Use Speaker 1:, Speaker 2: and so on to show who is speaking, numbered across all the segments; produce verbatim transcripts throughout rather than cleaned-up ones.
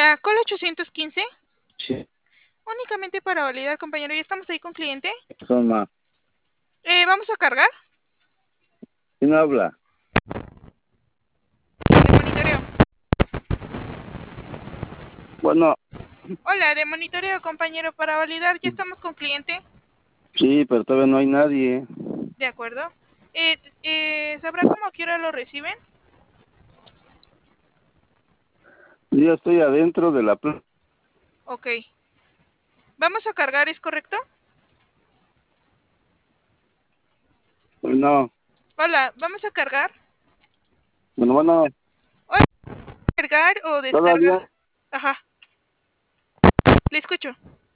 Speaker 1: La cola ochocientos quince.
Speaker 2: Sí.
Speaker 1: Únicamente para validar, compañero. ¿Ya estamos ahí con cliente?
Speaker 2: Soma.
Speaker 1: Eh, ¿Vamos a cargar?
Speaker 2: ¿Quién habla?
Speaker 1: De monitoreo.
Speaker 2: Bueno,
Speaker 1: Hola, de monitoreo, compañero, para validar. ¿Ya estamos con cliente?
Speaker 2: sí, pero todavía no hay nadie.
Speaker 1: De acuerdo. Eh, eh, ¿Sabrá cómo a qué hora lo reciben?
Speaker 2: Yo estoy adentro de la plaza.
Speaker 1: Ok. ¿Vamos a cargar, es correcto?
Speaker 2: No,
Speaker 1: Hola, ¿vamos a cargar?
Speaker 2: bueno, bueno,
Speaker 1: Hola, ¿cargar o descargar?
Speaker 2: todavía.
Speaker 1: Ajá. Le escucho.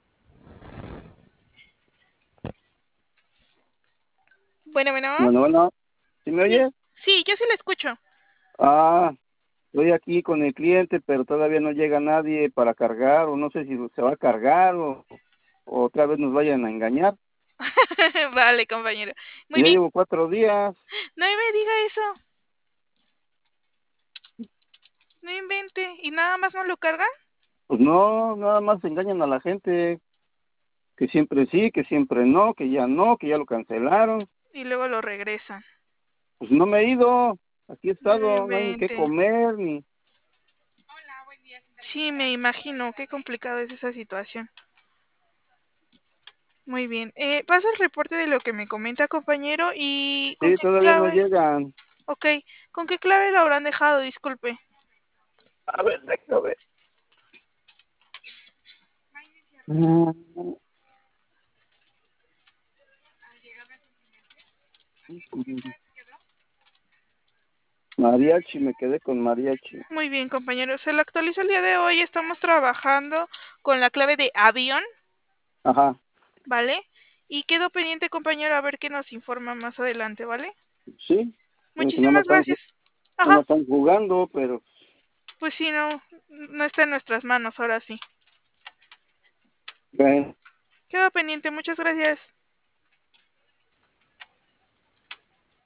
Speaker 1: Bueno, bueno.
Speaker 2: Bueno, bueno, ¿sí me
Speaker 1: Sí,
Speaker 2: oye?
Speaker 1: sí, yo sí le escucho.
Speaker 2: Ah, estoy aquí con el cliente, pero todavía no llega nadie para cargar, o no sé si se va a cargar o, o otra vez nos vayan a engañar.
Speaker 1: Vale, compañero. Muy
Speaker 2: Ya
Speaker 1: bien.
Speaker 2: llevo cuatro días.
Speaker 1: No me diga eso. No invente. ¿Y nada más no lo cargan?
Speaker 2: Pues no, nada más engañan a la gente, que siempre sí, que siempre no, que ya no, que ya lo cancelaron.
Speaker 1: Y luego lo regresan.
Speaker 2: Pues no me he ido, aquí he
Speaker 1: No
Speaker 2: estado, no hay ni qué
Speaker 1: invente.
Speaker 2: comer, ni...
Speaker 1: Sí, me imagino. Qué complicado es esa situación. Muy bien. Eh, paso el reporte de lo que me comenta, compañero. ¿Y con
Speaker 2: Sí,
Speaker 1: qué
Speaker 2: todavía no
Speaker 1: clave?
Speaker 2: llegan.
Speaker 1: Ok. ¿Con qué clave lo habrán dejado? Disculpe.
Speaker 2: A ver, déjame ver. Mm, Mariachi, me quedé con mariachi.
Speaker 1: Muy bien, compañero. Se lo actualizo el día de hoy. Estamos trabajando con la clave de avión,
Speaker 2: Ajá,
Speaker 1: ¿vale? Y quedo pendiente, compañero, a ver qué nos informa más adelante, ¿vale?
Speaker 2: sí, pues nada más
Speaker 1: Muchísimas
Speaker 2: están,
Speaker 1: gracias.
Speaker 2: nada más
Speaker 1: Ajá.
Speaker 2: están jugando, pero
Speaker 1: Pues sí, no, no está en nuestras manos, ahora sí.
Speaker 2: bueno.
Speaker 1: Quedo pendiente. Muchas gracias.